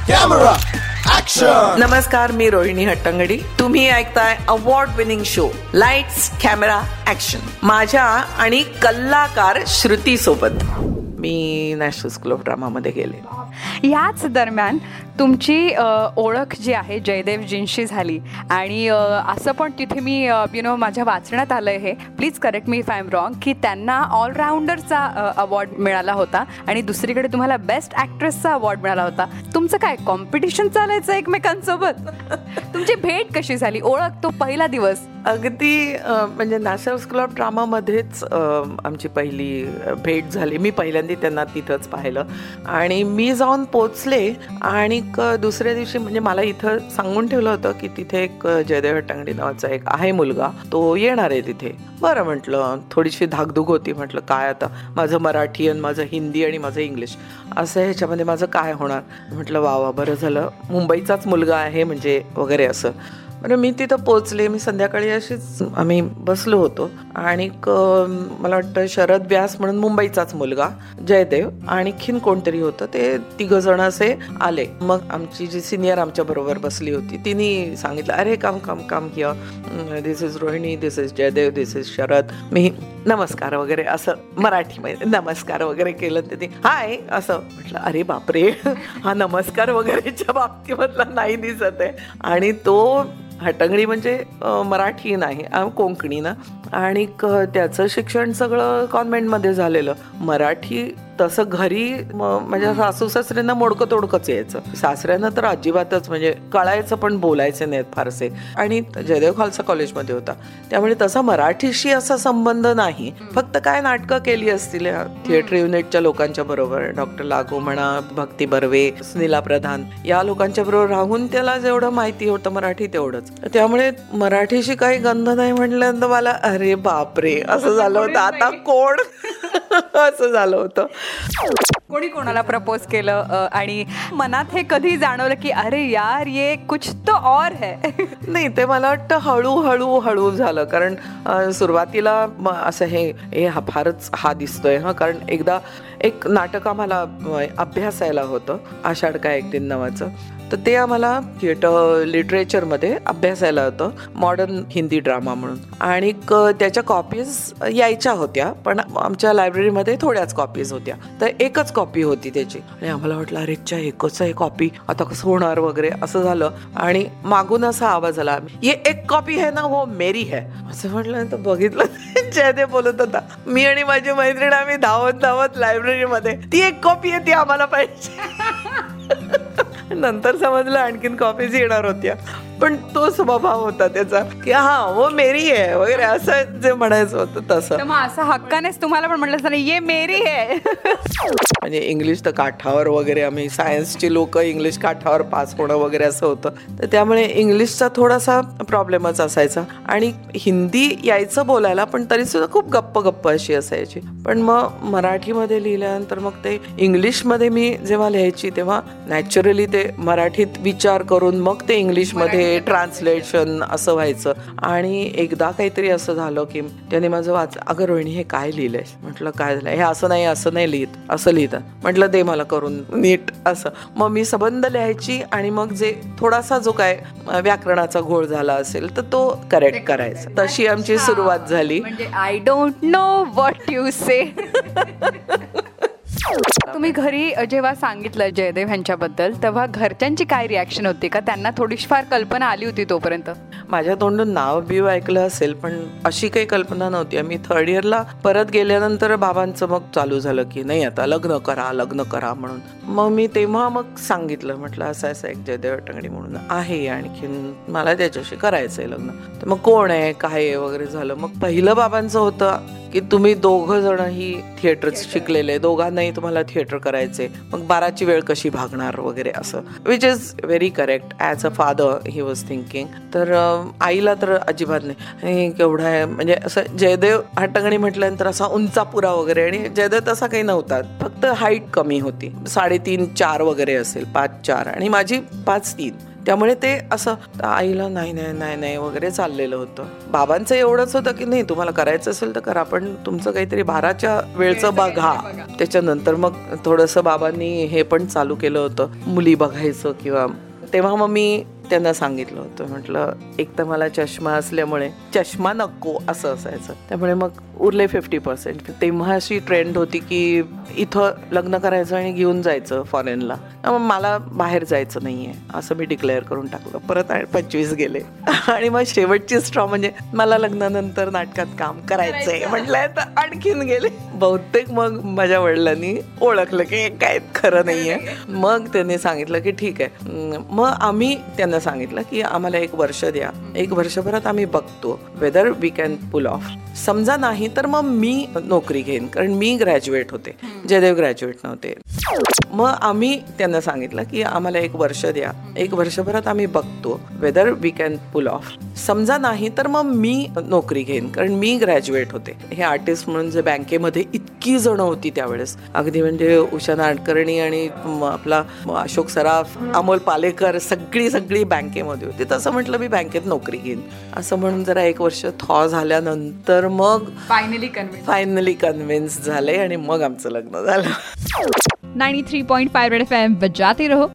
Camera action. नमस्कार, मी रोहिणी हट्टंगडी. तुम्ही ऐकताय award winning show lights camera action माझ्या आणि कलाकार श्रुती सोबत. मी नॅशनल स्कूल ऑफ ड्रामा मध्ये गेले. याच दरम्यान तुमची ओळख जी आहे जयदेवजींशी झाली आणि असं पण तिथे मी माझ्या वाचण्यात आलं आहे, please correct me if I am wrong, की त्यांना ऑलराऊंडरचा अवॉर्ड मिळाला होता आणि दुसरीकडे तुम्हाला बेस्ट ॲक्ट्रेसचा अवॉर्ड मिळाला होता. तुमचं काय कॉम्पिटिशन चालायचं एकमेकांसोबत? तुमची भेट कशी झाली, ओळख, तो पहिला दिवस? अगदी म्हणजे नॅशनल स्कूल ऑफ ड्रामामध्येच आमची पहिली भेट झाली. मी पहिल्यांदा त्यांना तिथंच पाहिलं आणि मी जाऊन पोचले आणि दुसऱ्या दिवशी म्हणजे मला इथं सांगून ठेवलं होतं की तिथे एक जयदेव हट्टंगडी नावाचा एक आहे मुलगा, तो येणार आहे तिथे. बरं म्हटलं, थोडीशी धाकधूक होती. म्हटलं काय आता माझं मराठी आणि माझं हिंदी आणि माझं इंग्लिश असं ह्याच्यामध्ये माझं काय होणार. म्हटलं वा बरं झालं, मुंबईचाच मुलगा आहे म्हणजे वगैरे असं. बरं, मी तिथं पोचले. मी संध्याकाळी अशीच आम्ही बसलो होतो आणि मला वाटतं शरद व्यास म्हणून मुंबईचाच मुलगा, जयदेव आणखीन कोणतरी होतं, ते तिघजण असे आले. मग आमची जी सिनियर आमच्या बरोबर बसली होती तिने सांगितलं, अरे come come come here, this is Rohini, this is Jaidev, this is Sharad. मी नमस्कार वगैरे असं मराठीमध्ये नमस्कार वगैरे केलं. ते हाय असं म्हटलं. अरे बापरे, हा नमस्कार वगैरेच्या बाबतीमधला नाही दिसत आहे. आणि तो हट्टंगडी म्हणजे मराठी नाही, कोकणी ना, आणि त्याचं शिक्षण सगळं कॉन्व्हेंटमध्ये झालेलं. मराठी तसं घरी माझ्या सासू सासऱ्यांना मोडकं तोडकंच यायचं, सासऱ्यांना तर अजिबातच म्हणजे कळायचं पण बोलायचे नाहीत फारसे. आणि जयदेव खालसा कॉलेजमध्ये होता, त्यामुळे तसा मराठीशी असा संबंध नाही. फक्त काय नाटकं केली असतील थिएटर युनिटच्या लोकांच्या बरोबर, डॉक्टर लागू म्हणा, भक्ती बर्वे, सुनीला प्रधान, या लोकांच्या बरोबर राहून त्याला जेवढं माहिती होतं मराठी तेवढंच. त्यामुळे मराठीशी काही गंध नाही म्हटल्यानंतर मला अरे बापरे असं झालं होतं, आता कोण असं झालं होतं. कोणी कोणाला प्रपोज केलं आणि मनात हे कधी जाणवलं की अरे यार ये कुछ तो और है? नाही, ते मला वाटतं हळू झालं. कारण सुरुवातीला असं हे फारच हा दिसतोय कारण एकदा एक नाटक आम्हाला अभ्यासायला होतं, आषाढ का एक दिन नावाचं. तर ते आम्हाला थिएटर लिटरेचरमध्ये अभ्यासायला होतं, मॉडर्न हिंदी ड्रामा म्हणून. आणि त्याच्या कॉपीज यायच्या होत्या, पण आमच्या लायब्ररीमध्ये थोड्याच कॉपीज होत्या, तर एकच कॉपी होती त्याची. आणि आम्हाला वाटलं अरे एकच आहे कॉपी, आता कसं होणार वगैरे असं झालं. आणि मागून असा आवाज आला, ये एक कॉपी है ना वो मेरी है, असं म्हटलं. तर बघितलं जयदेव बोलत होता, मी आणि माझी मैत्रीण आम्ही धावत लायब्ररीमध्ये, ती एक कॉपी आहे, ती आम्हाला पाहिजे. नंतर समजलं आणखीन कॉपीज येणार होत्या, पण तो स्वभाव होता त्याचा की हा वो मेरी आहे वगैरे असं जे म्हणायचं होतं तसं. मग असं हक्कानेच तुम्हाला पण म्हटलं नाही ये मेरी आहे? म्हणजे इंग्लिश तर काठावर वगैरे, आम्ही सायन्सची लोक इंग्लिश काठावर पास होणं वगैरे असं होतं, तर त्यामुळे इंग्लिशचा थोडासा प्रॉब्लेमच असायचा. आणि हिंदी यायचं बोलायला, पण तरी सुद्धा खूप गप्प अशी असायची. पण मग मराठीमध्ये लिहिल्यानंतर मग ते इंग्लिशमध्ये मी जेव्हा लिहायची तेव्हा नॅचरली ते मराठीत विचार करून मग ते इंग्लिशमध्ये ट्रान्सलेशन असं व्हायचं. आणि एकदा काहीतरी असं झालं की त्याने माझं अगं रोहिणी हे काय लिहिलंय. म्हटलं काय झालं, हे असं नाही लिहित, असं लिहितं. म्हटलं दे मला करून नीट असं. मग मी सबंध लिहायची आणि मग जे थोडासा जो काय व्याकरणाचा घोळ झाला असेल तर तो करेक्ट करायचा. तशी आमची सुरुवात झाली. म्हणजे I don't know what you say. तुम्ही घरी जेव्हा सांगितलं जयदेव ह्यांच्याबद्दल तेव्हा घरच्यांची काय रिॲक्शन होती का? त्यांना थोडीशी फार कल्पना आली होती तोपर्यंत? माझ्या तोंडून नाव बिव ऐकलं असेल, पण अशी काही कल्पना नव्हती. आम्ही थर्ड इयरला परत गेल्यानंतर बाबांचं मग चालू झालं की नाही आता लग्न करा म्हणून. मग मी तेव्हा मग सांगितलं, म्हटलं असं एक जयदेव हट्टंगडी म्हणून आहे, आणखीन मला त्याच्याशी करायचंय लग्न. तर मग कोण आहे काय आहे वगैरे झालं. मग पहिलं बाबांचं होतं की तुम्ही दोघं जण ही थिएटर शिकलेले, दोघांनाही तुम्हाला थिएटर करायचे, मग 12ची वेळ कशी भागणार वगैरे असं, which is very correct as a father he was thinking. तर आईला तर अजिबात नाही, केवढा आहे म्हणजे असं जयदेव हट्टंगडी म्हटल्यानंतर असा उंचापुरा वगैरे, आणि जयदेव तसा काही नव्हता, फक्त हाईट कमी होती, 3.5-4 वगैरे असेल, 5'4" आणि माझी 5'3". त्यामुळे ते असं आईला नाही नाही नाही नाही वगैरे चाललेलं होतं. बाबांचं एवढंच होतं की नाही तुम्हाला करायचं असेल तर करा, पण तुमचं काहीतरी बाराच्या वेळचं बघा. त्याच्यानंतर मग थोडंसं बाबांनी हे पण चालू केलं होतं, मुली बघायचं किंवा. तेव्हा मग मी त्यांना सांगितलं होतं, म्हटलं एक तर मला चष्मा असल्यामुळे चष्मा नको असं असायचं, त्यामुळे मग उरले 50%. तेव्हा अशी ट्रेंड होती की इथं लग्न करायचं आणि घेऊन जायचं फॉरेनला. मला बाहेर जायचं नाहीये असं मी डिक्लेअर करून टाकलं. परत 25 गेले आणि मग शेवटची स्ट्रॉ म्हणजे मला लग्नानंतर नाटकात काम करायचंय म्हटलंय तर आणखीन गेले. बहुतेक मग माझ्या वडिलांनी ओळखलं की काय खरं नाहीये. मग त्यांनी सांगितलं की ठीक आहे. मग आम्ही त्यांना सांगितलं की आम्हाला 1 वर्ष द्या, 1 वर्षभरात आम्ही बघतो whether we can pull off. समजा नाही तर मग मी नोकरी घेईन, कारण मी ग्रॅज्युएट होते, जयदेव ग्रॅज्युएट नव्हते. मग आम्ही त्यांना सांगितलं की आम्हाला 1 वर्ष द्या, 1 वर्षभरात आम्ही बघतो whether we can pull off. समजा नाही तर मग मी नोकरी घेईन, कारण मी ग्रॅज्युएट होते. हे आर्टिस्ट म्हणून जे बँकेमध्ये इतकी जण होती त्यावेळेस, अगदी म्हणजे उषा नाडकर्णी आणि आपला अशोक सराफ, अमोल पालेकर, सगळी बँकेमध्ये होती. तसं म्हटलं मी बँकेत नोकरी घेईन असं म्हणून जरा 1 वर्ष थॉ झाल्यानंतर मग फायनली कन्व्हिन्स झाले आणि मग आमचं लग्न झालं. 93.5 रेड FM बजाते रहो.